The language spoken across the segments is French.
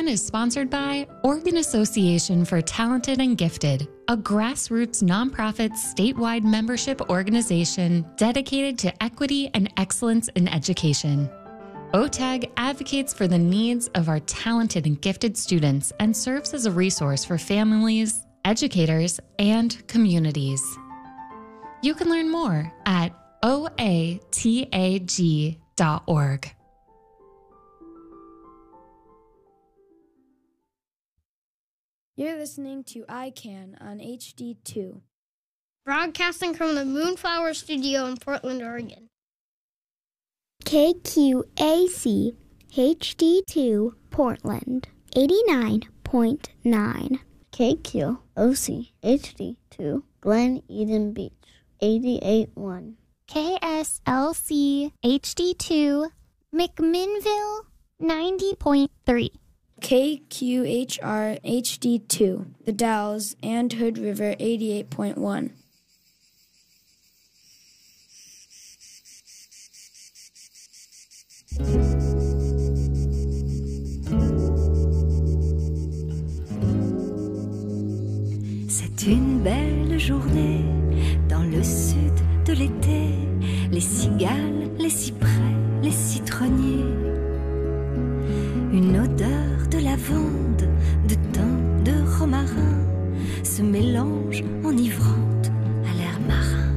iCan is sponsored by Oregon Association for Talented and Gifted, a grassroots nonprofit statewide membership organization dedicated to equity and excellence in education. OTAG advocates for the needs of our talented and gifted students and serves as a resource for families, educators, and communities. You can learn more at oatag.org. You're listening to iCan on HD2. Broadcasting from the Moonflower Studio in Portland, Oregon. KQAC HD2 Portland 89.9. KQOC HD2 Glen Eden Beach 88.1. KSLC HD2 McMinnville 90.3. KQHR HD2 The Dalles and Hood River 88.1. C'est une belle journée dans le sud de l'été. Les cigales, les cyprès, les citronniers. Une odeur de lavande, de thym, de romarin se mélange enivrante à l'air marin.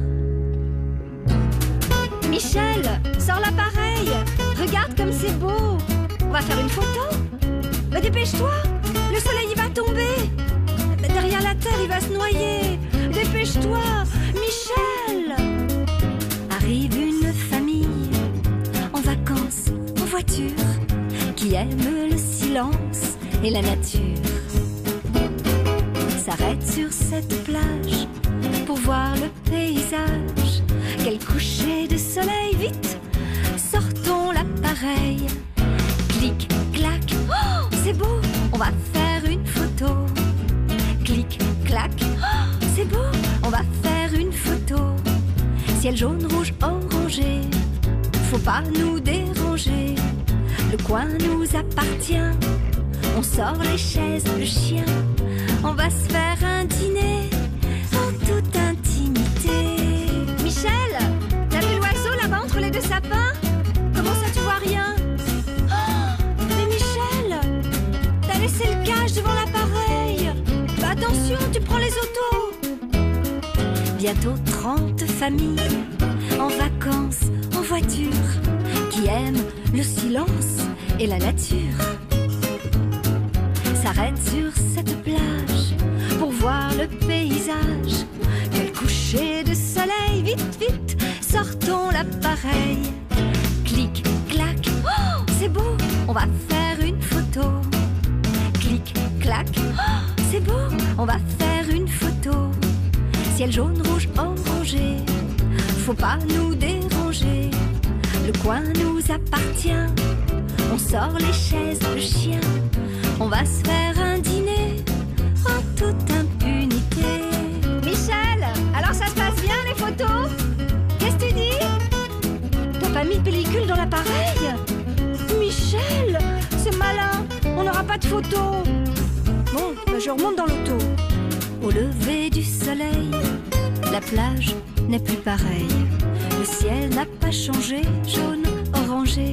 Michel, sors l'appareil. Regarde comme c'est beau. On va faire une photo. Mais dépêche-toi, le soleil il va tomber. Derrière la terre il va se noyer. Dépêche-toi, Michel. Arrive une famille en vacances, en voiture, qui aime le silence et la nature. S'arrête sur cette plage pour voir le paysage. Quel coucher de soleil, vite, sortons l'appareil. Clic, clac, oh, c'est beau, on va faire une photo. Clic, clac, oh, c'est beau, on va faire une photo. Ciel jaune, rouge, orangé, faut pas nous déranger. Le coin nous appartient, on sort les chaises, le chien. On va se faire un dîner en toute intimité. Michel, t'as vu l'oiseau là-bas entre les deux sapins? Comment ça tu vois rien? Oh, mais Michel, t'as laissé le cache devant l'appareil. Bah attention, tu prends les autos. Bientôt 30 familles en vacances, en voiture, qui aiment le silence et la nature. S'arrête sur cette plage pour voir le paysage. Quel coucher de soleil, vite, vite, sortons l'appareil. Clic, clac, oh, c'est beau, on va faire une photo. Clic, clac, oh, c'est beau, on va faire une photo. Ciel jaune, rouge, orangé, faut pas nous déranger. Le coin nous appartient, on sort les chaises, le chien. On va se faire un dîner en toute impunité. Michel, alors ça se passe bien les photos? Qu'est-ce que tu dis? T'as pas mis de pellicule dans l'appareil? Michel, c'est malin, on n'aura pas de photos. Bon, bah je remonte dans l'auto. Au lever du soleil, la plage n'est plus pareille. Le ciel n'a pas changé, jaune, orangé.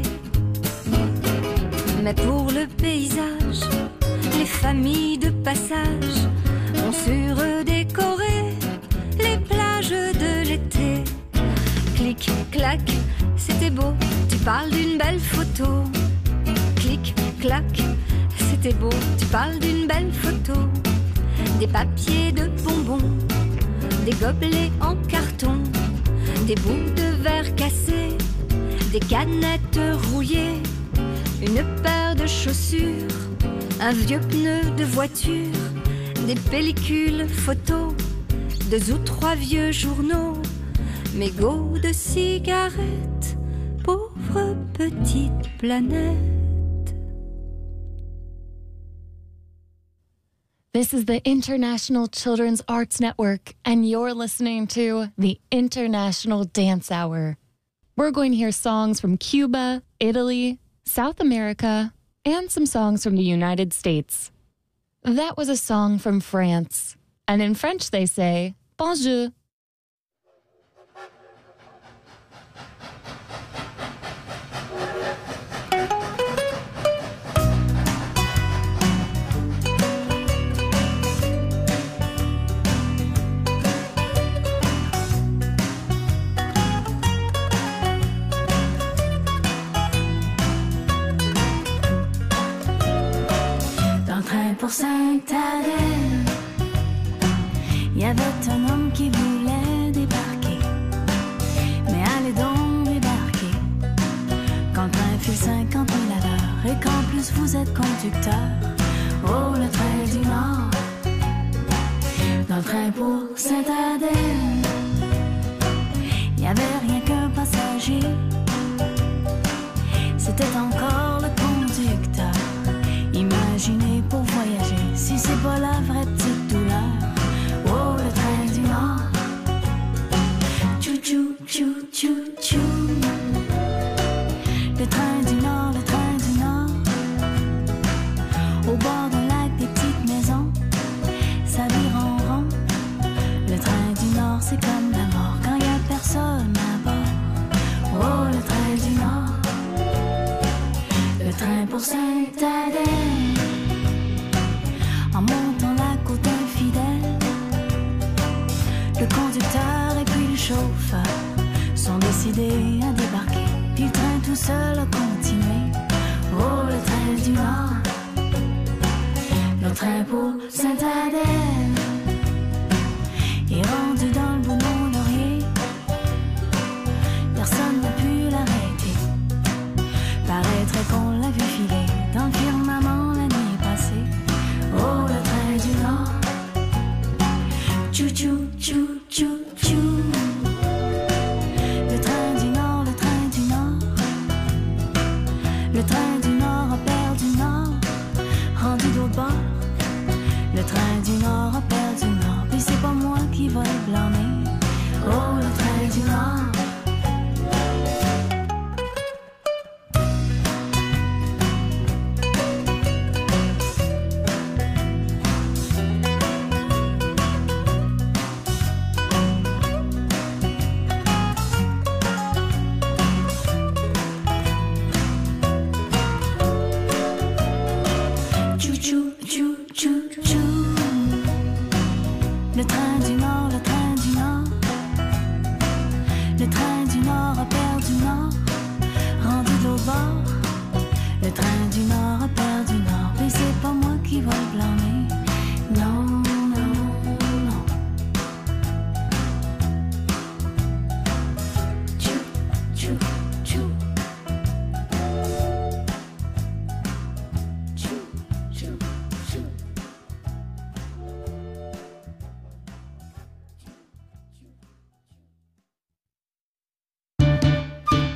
Mais pour le paysage, les familles de passage ont surdécoré les plages de l'été. Clic, clac, c'était beau, tu parles d'une belle photo. Clic, clac, c'était beau, tu parles d'une belle photo. Des papiers de bonbons, des gobelets en carton, des bouts de verre cassés, des canettes rouillées, une paire de chaussures, un vieux pneu de voiture, des pellicules photos, 2 ou 3 vieux journaux, mégots de cigarettes, pauvre petite planète. This is the International Children's Arts Network, and you're listening to the International Dance Hour. We're going to hear songs from Cuba, Italy, South America, and some songs from the United States. That was a song from France, and in French they say, bonjour. Pour Sainte-Adèle, il y avait un homme qui voulait débarquer. Mais allez donc débarquer quand le train file 50 000 à l'heure et qu'en plus vous êtes conducteur. Oh, le train du Nord, dans le train pour Sainte-Adèle, il n'y avait rien qu'un passager. C'était encore le conducteur. Imaginez pour voyager, si c'est pas la vraie petite douleur. Oh, le train du Nord. Tchou, tchou, tchou, tchou. Le train du Nord, le train du Nord. Au bord d'un lac, des petites maisons, ça vire en rond. Le train du Nord, c'est comme la mort quand y a personne à bord. Oh, le train du Nord. Le train pour Sainte-Adèle, en montant la côte infidèle. Le conducteur et puis le chauffeur sont décidés à débarquer. Puis le train tout seul a continué. Oh, le train du Nord, le train pour Sainte-Adèle est rendu dans le Bouillon-Laurier. Personne n'a pu l'arrêter. Paraîtrait qu'on l'a vu filer dans le firmament la nuit passée. Oh, le train du Nord. Tchou, tchou, tchou, tchou, tchou. Le train du Nord, le train du Nord. Le train du Nord a perdu Nord, rendu d'autre bord. Le train du Nord a perdu Nord, puis c'est pas moi qui va le blâmer. Oh, le train du Nord. Le train du Nord.